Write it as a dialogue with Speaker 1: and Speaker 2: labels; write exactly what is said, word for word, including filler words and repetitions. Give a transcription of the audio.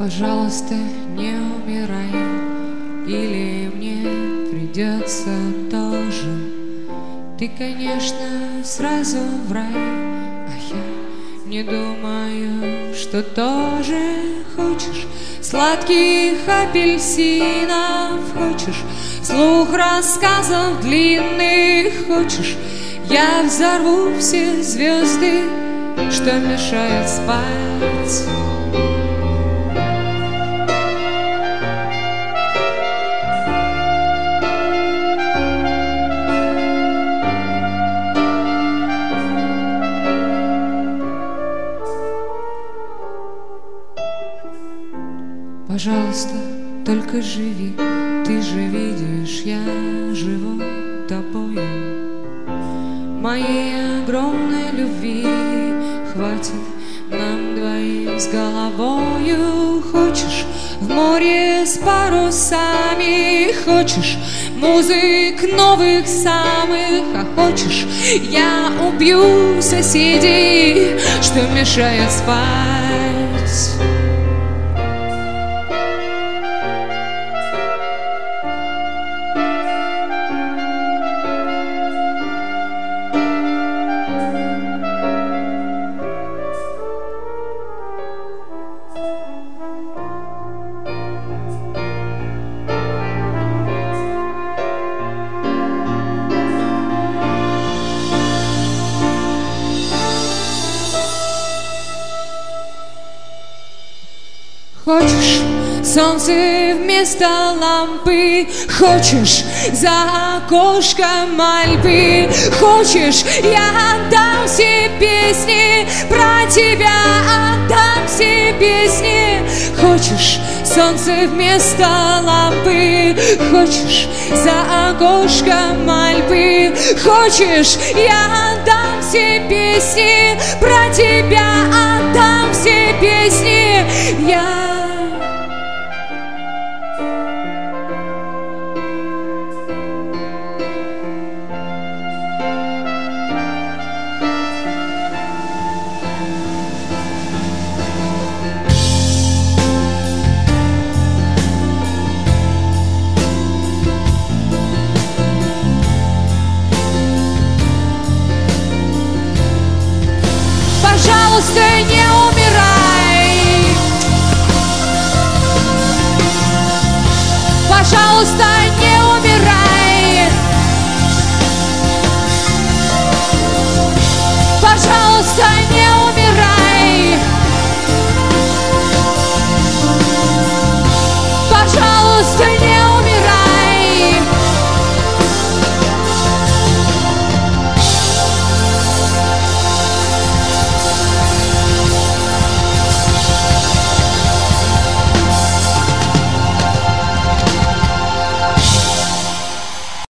Speaker 1: Пожалуйста, не умирай, или мне придется тоже. Ты, конечно, сразу в рай, а я не думаю, что тоже хочешь сладких апельсинов, хочешь слух рассказов длинных, хочешь я взорву все звезды, что мешают спать. Пожалуйста, только живи, ты же видишь, я живу тобою. Моей огромной любви хватит нам двоим с головою. Хочешь в море с парусами, хочешь музык новых самых, а хочешь я убью соседей, что мешает спать. Хочешь солнце вместо лампы, хочешь за окошком Альпы, хочешь я отдам все песни про тебя, отдам все песни. Хочешь солнце вместо лампы, хочешь за окошком Альпы, хочешь я отдам все песни про тебя, отдам все песни. Я Пожалуйста, не умирай. Пожалуйста, не умирай. Пожалуйста, не умирай. Пожалуйста, не